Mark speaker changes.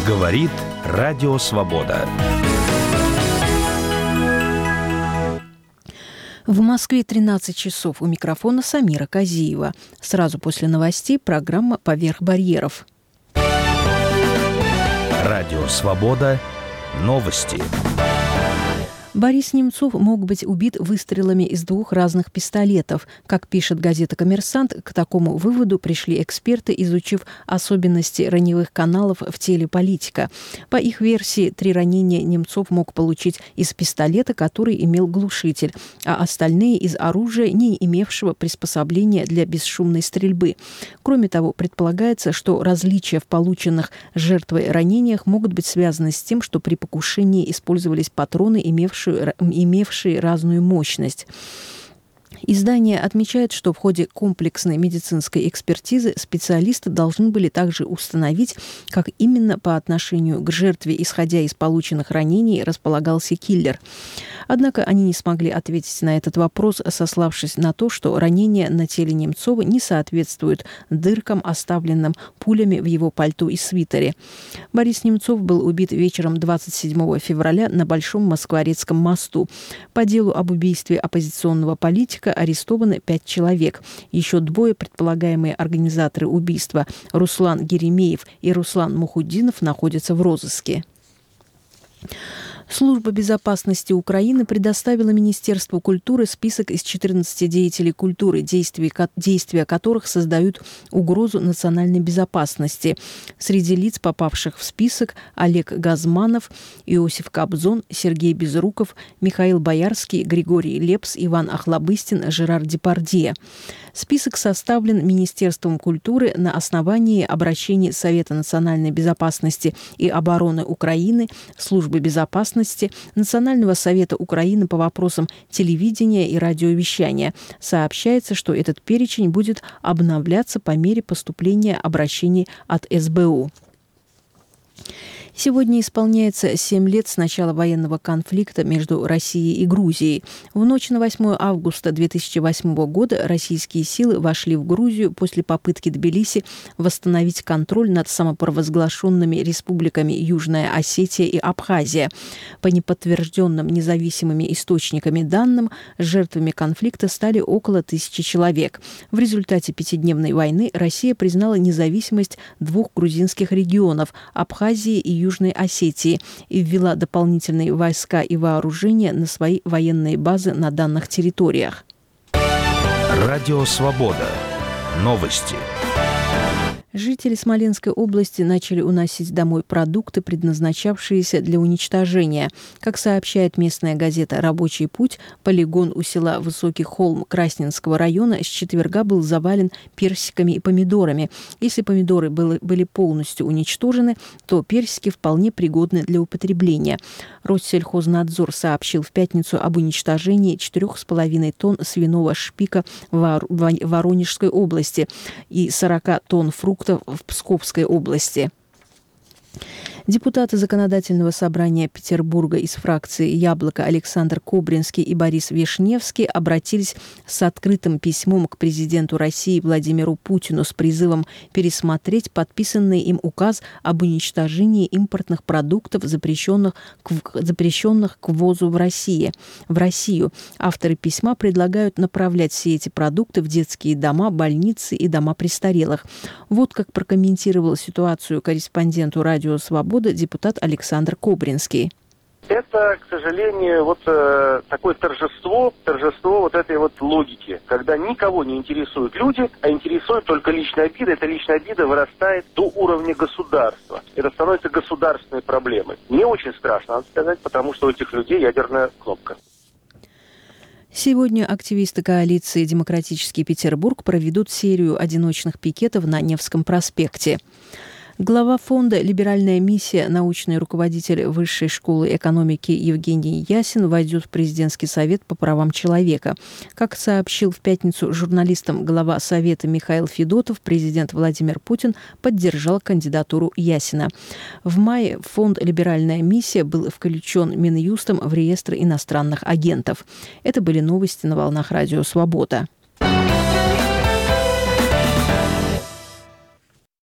Speaker 1: Говорит Радио Свобода.
Speaker 2: В Москве 13 часов. У микрофона Самира Казиева. Сразу после новостей программа «Поверх барьеров».
Speaker 1: Радио Свобода. Новости.
Speaker 2: Борис Немцов мог быть убит выстрелами из 2 разных пистолетов. Как пишет газета «Коммерсант», к такому выводу пришли эксперты, изучив особенности раневых каналов в теле политика. По их версии, 3 ранения Немцов мог получить из пистолета, который имел глушитель, а остальные из оружия, не имевшего приспособления для бесшумной стрельбы. Кроме того, предполагается, что различия в полученных жертвой ранениях могут быть связаны с тем, что при покушении использовались патроны, имевшие разную мощность. Издание отмечает, что в ходе комплексной медицинской экспертизы специалисты должны были также установить, как именно по отношению к жертве, исходя из полученных ранений, располагался киллер. Однако они не смогли ответить на этот вопрос, сославшись на то, что ранения на теле Немцова не соответствуют дыркам, оставленным пулями в его пальто и свитере. Борис Немцов был убит вечером 27 февраля на Большом Москворецком мосту. По делу об убийстве оппозиционного политика арестованы 5 человек. Еще 2 предполагаемые организаторы убийства – Руслан Геремеев и Руслан Мухуддинов – находятся в розыске. Служба безопасности Украины предоставила Министерству культуры список из 14 деятелей культуры, действия которых создают угрозу национальной безопасности. Среди лиц, попавших в список, Олег Газманов, Иосиф Кобзон, Сергей Безруков, Михаил Боярский, Григорий Лепс, Иван Охлобыстин, Жерар Депардье. Список составлен Министерством культуры на основании обращений Совета национальной безопасности и обороны Украины, Службы безопасности, Национального совета Украины по вопросам телевидения и радиовещания. Сообщается, что этот перечень будет обновляться по мере поступления обращений от СБУ. Сегодня исполняется 7 лет с начала военного конфликта между Россией и Грузией. В ночь на 8 августа 2008 года российские силы вошли в Грузию после попытки Тбилиси восстановить контроль над самопровозглашенными республиками Южная Осетия и Абхазия. По неподтвержденным независимыми источниками данным, жертвами конфликта стали около 1000 человек. В результате 5-дневной войны Россия признала независимость 2 грузинских регионов – Абхазии и Южной Осетии и ввела дополнительные войска и вооружения на свои военные базы на данных территориях.
Speaker 1: Радио Свобода. Новости.
Speaker 2: Жители Смоленской области начали уносить домой продукты, предназначавшиеся для уничтожения. Как сообщает местная газета «Рабочий путь», полигон у села Высокий Холм Красненского района с четверга был завален персиками и помидорами. Если помидоры были полностью уничтожены, то персики вполне пригодны для употребления. Россельхознадзор сообщил в пятницу об уничтожении 4,5 тонн свиного шпика в Воронежской области и 40 тонн фруктов в Псковской области. Депутаты Законодательного собрания Петербурга из фракции «Яблоко» Александр Кобринский и Борис Вишневский обратились с открытым письмом к президенту России Владимиру Путину с призывом пересмотреть подписанный им указ об уничтожении импортных продуктов, запрещенных к ввозу в Россию. Авторы письма предлагают направлять все эти продукты в детские дома, больницы и дома престарелых. Вот как прокомментировал ситуацию корреспонденту «Радио Свобода» депутат Александр Кобринский.
Speaker 3: Это, к сожалению, такое торжество вот этой вот логики, когда никого не интересуют люди, а интересует только личная обида. Эта личная обида вырастает до уровня государства. Это становится государственной проблемой. Мне очень страшно, надо сказать, потому что у этих людей ядерная кнопка.
Speaker 2: Сегодня активисты коалиции «Демократический Петербург» проведут серию одиночных пикетов на Невском проспекте. Глава фонда «Либеральная миссия», научный руководитель Высшей школы экономики Евгений Ясин войдет в президентский совет по правам человека. Как сообщил в пятницу журналистам глава Совета Михаил Федотов, президент Владимир Путин поддержал кандидатуру Ясина. В мае фонд «Либеральная миссия» был включен Минюстом в реестр иностранных агентов. Это были новости на волнах Радио Свобода.